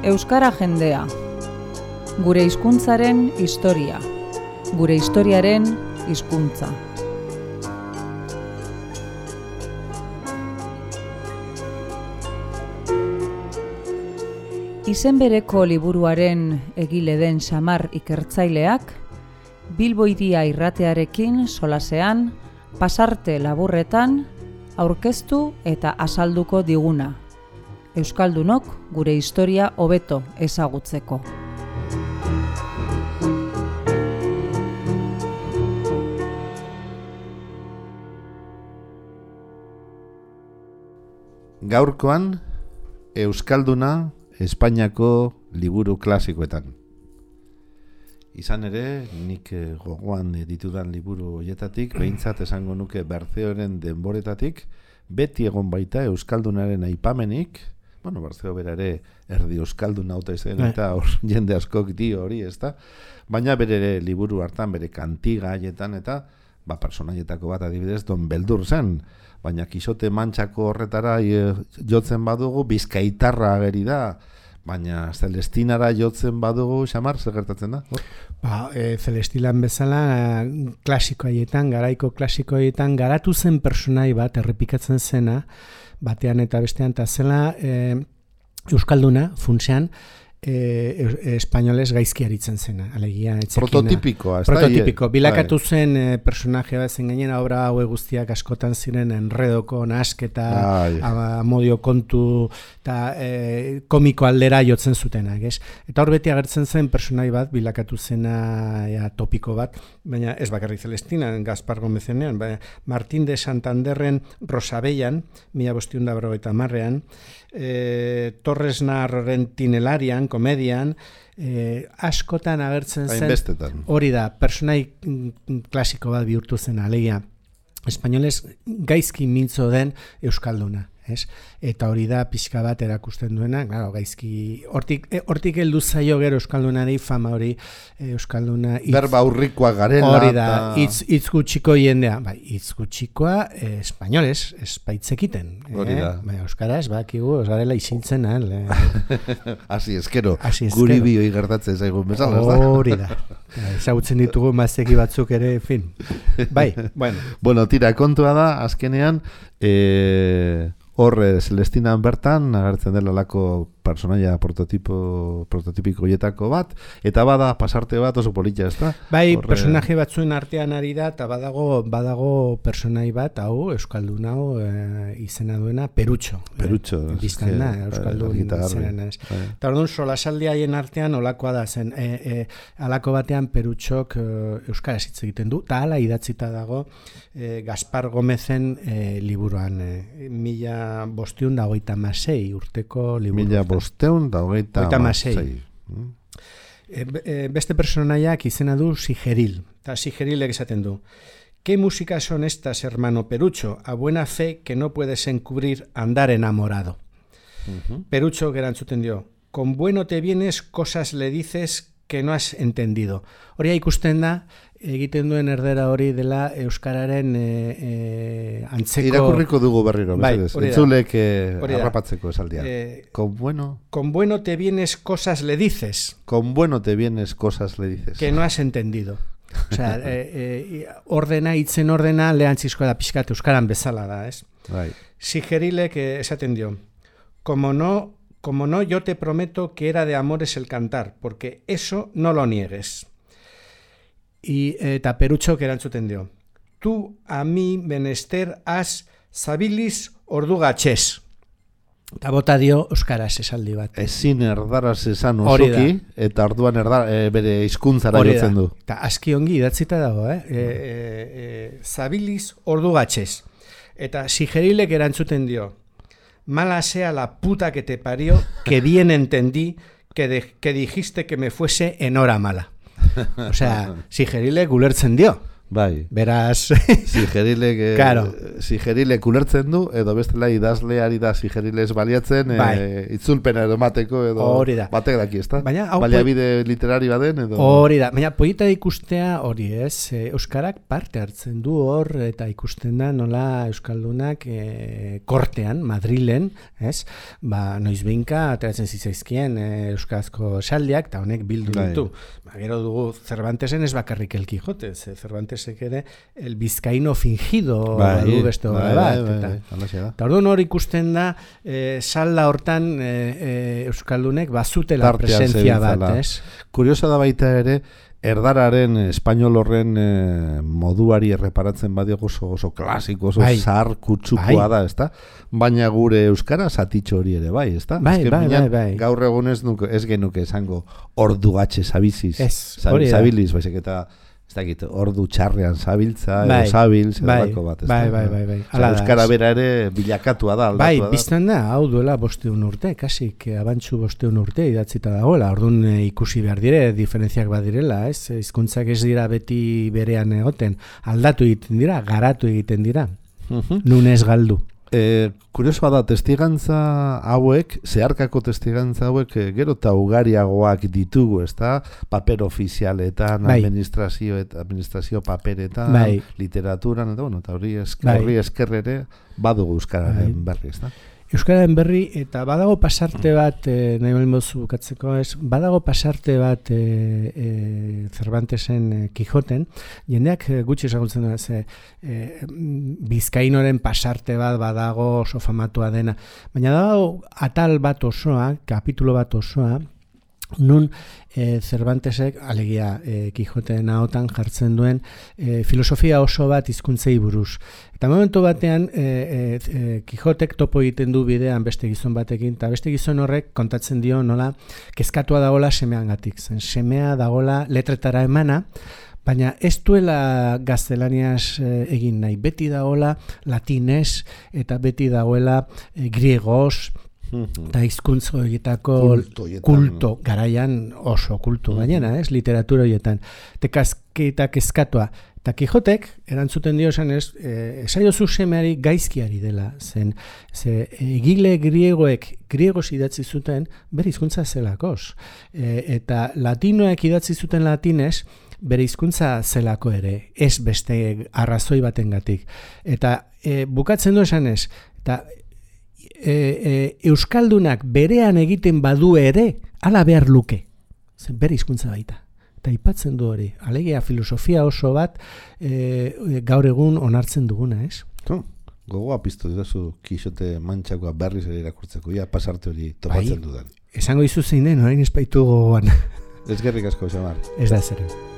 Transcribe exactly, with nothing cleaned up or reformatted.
Euskara jendea. Gure hizkuntzaren historia. Gure historiaren hizkuntza. Izen bereko liburuaren egile den Xamar ikertzaileak, Bilbo Hiria irratearekin solasean, pasarte laburretan, aurkeztu eta azalduko diguna. Euskaldunok gure historia hobeto ezagutzeko. Gaurkoan, Euskalduna Espainiako liburu klasikoetan. Izan ere, nik gogoan ditudan liburu horietatik, behintzat esango nuke Berceoren denboretatik, beti egon baita Euskaldunaren aipamenik, bueno, Berceo bera ere erdi Euskaldun nauta izan, eta hor jende askok dio hori, ez da? Baina bere ere liburu hartan, bere kantigaietan, eta ba, personaietako bat adibidez, Don Beldur zen, baina Kisote Mantxako horretara jotzen badugu, Bizkaitarra ageri da, baina Celestinara jotzen badugu, Xamar, zer gertatzen da? Ba, e, Celestinan bezala, klasiko haietan, garaiko klasiko haietan, garatu zen personai bat, errepikatzen zena, batean eta bestean, eta zela e, Euskalduna, funtsean, E, espainoles gaizki aritzen zena, alegia etxekina. Prototipikoa, ez da? Prototipiko, bilakatu zen e, personaje bat zen gainera, obra haue guztiak askotan ziren enredoko, nasketa, amodio kontu, eta e, komiko aldera jotzen zutenak, ez? Eta hor beti agertzen zen personai bat, bilakatu zena ja, topiko bat, baina ez bakarrik Celestina, Gaspar Gomezenean, baina Martín de Santanderren Rosabellan, mila bostiunda berrogeita hamarrean, E, Torres Narroren Tinelarian, komedian, e, askotan agertzen zen, hori da, personai klasiko bat bihurtu zen, alegia, espainoles gaizki mintzo den Euskalduna, ez? Eta hori da pixka bat erakusten duena, claro, gaizki, hortik, e, hortik heldu zaio gero Euskaldunari fama hori, e, Euskalduna itz, berba aurrikoa garela, hori da, itz, itz gutxiko jendea, bai, itz gutxikoa e, espainoles, ez baitzekiten, hori da, eh? Bai, euskaraz, bakigu, euskarela izintzen, eh? Asi eskero, guri bioi gertatzen zaigun bezala, ez da? Hori da, ezagutzen ditugu mazteki batzuk ere, en fin, bai, bueno. Bueno, tira, kontua da, azkenean, eh, hor Celestinan bertan agertzen dela lako personaia prototipo, prototipiko hietako bat, eta bada pasarte bat oso politia, ez da? Bai, Horre... personaje batzuen artean ari da, eta badago, badago personai bat, hau, Euskaldun hau, e, izena duena, Perutxo. Perutxo. E, Biztan da, Euskaldun izena. Eta orduan, solasaldi haien artean olakoa da zen, e, e, alako batean Perutxok e, Euskaraz hitz egiten du, eta hala idatzita dago e, Gaspar Gomezen e, liburuan, e, mila bostiun da hogeita masei urteko liburu. Mila bosteun da hogeita masei. E, beste personaiak izena du Sigeril, eta Sigerilek esaten du: ¿Qué músicas son estas, hermano Perucho? A buena fe que no puedes encubrir andar enamorado. Uh-huh. Perucho gerantzuten dio: con bueno te vienes, cosas le dices que no has entendido. Hori ikusten da, egiten duen erdera hori dela euskararen e, e, antzeko... Irakurriko dugu berriro, bai, entzulek eh, arrapatzeko esaldia. Eh, con bueno... Con bueno te vienes, cosas le dices. Con bueno te vienes, cosas le dices. Que no has entendido. O sea, eh, eh, ordena, hitzen ordena, lehantzizkoa da pixkat euskaran bezala da, ez? Bai. Sigerilek esaten dio: como no, como no, yo te prometo que era de amores el cantar, porque eso no lo niegues. Y eta Perutxok erantzuten dio: tú a mi menester has zabiliz ordugatxez. Eta bota dio euskaraz esaldi bat. Ezin erdaraz esan osoki, eta orduan erdar, e, bere hizkuntzara jotzen du. Eta aski ongi idatzita dago, eh? E, e, e, zabiliz ordugatxez. Eta Sigerilek erantzuten dio: mala sea la puta que te parió, que bien entendí que, de, que dijiste que me fuese en hora mala. O sea, Sigerilek ulertzen dio. Bai. Beraz, Sigerilek eh, claro. Sigerilek ulertzen du edo bestela idazleari da Sigeriles baliatzen bai. eh, itzulpena edo mateko edo batek daki, ezta? Baina baliabide literari baden edo hori da. Baina polita ikustea hori, ez? Euskarak parte hartzen du hor eta ikusten da nola euskaldunak e, kortean, Madrilen, ez? Ba, noizbeinka ateratzen zitzaizkien e, euskarazko esaldiak eta honek bildu ditu. Ba, gero dugu Cervantesen ez bakarrik El Quijote, Cervantesek ere el bizkaino fingido bai, badu beste obra bai, bat. bai, Eta, bai, bai, eta orduan hor ikusten da e, salda hortan e, e, euskaldunek bazutela presentzia bat, ez? Kuriosa da baita ere, erdararen, espainol horren e, moduari erreparatzen badiogo oso, oso klasiko, oso bai. zar kutsukoa bai. Da, ezta? Baina gure euskara zatitxo hori ere, bai, ezta? Bai, bai, bai, bai. Gaur egun ez, nuke, ez genuke esango ordu gatxe zabiziz, zabiliz, baizik eta ez dakit, ordu txarrean zabiltza, bai, edo zabil, zerrako bai, bat, ez bai, da? Bai, bai, bai. Oza, euskara bera ere bilakatua da, bai, aldatua da. biztan da, hau duela bosteun urte, kasik, abantxu bosteun urte idatzita dagoela, orduan e, ikusi behar dire, diferentziak badirela, ez? Hizkuntzak ez dira beti berean egoten, aldatu egiten dira, garatu egiten dira, uh-huh. Nun ez galdu. E, kuriosoa da, testigantza hauek, zeharkako testigantza hauek, e, gero eta ugariagoak ditugu, ezta? Paper ofizialetan, bai. administrazio, et, administrazio paperetan, bai. Literaturan, eta bueno, eta hori esker, bai. eskerrere badugu euskararen bai. Berri, ezta? Euskararen berri, eta badago pasarte bat, e, nahi balen bozu bukatzeko ez, badago pasarte bat e, e, Cervantesen e, Quijoten, jendeak e, gutxi esagutzen da, ze e, bizkainoren pasarte bat badago oso famatua dena, baina dago atal bat osoa, kapitulo bat osoa, nun e, Cervantesek, alegia e, Quijoteen ahotan jartzen duen e, filosofia oso bat hizkuntzei buruz. Eta momentu batean e, e, Quijotek topo egiten du bidean beste gizon batekin, eta beste gizon horrek kontatzen dio nola kezkatua dagola semeangatik. Zen semea dagola letretara emana, baina ez duela gaztelaniaz e, egin nahi. Beti dagola latinez eta beti dagoela e, griegoz, eta hizkuntz horietako kulto, kulto garaian oso kultu uh-huh. gainera, ez, literatura horietan. Eta kezkatua. Eta Quijotek erantzuten dio esan ez, e, esaiozu semeari gaizkiari dela, zen, ze egile griegoek griegos idatzi zuten bere hizkuntza zelakoz. E, eta latinoek idatzi zuten latinez bere hizkuntza zelako ere, ez beste arrazoi batengatik. Eta e, bukatzen du esan ez, eta E, e, euskaldunak berean egiten badu ere, ala behar luke. Zen bere hizkuntza baita. Eta aipatzen du hori. Alegia filosofia oso bat e, gaur egun onartzen duguna, ez? Oh, gogoa piztu didazu Kixote mantxakoa berriz ere irakurtzeko, ja pasarte hori topatzen bai, dudan. Esango izu zein den, orain espaitu gogoan. Ez gerrik asko, Xamar. Ez da zeren.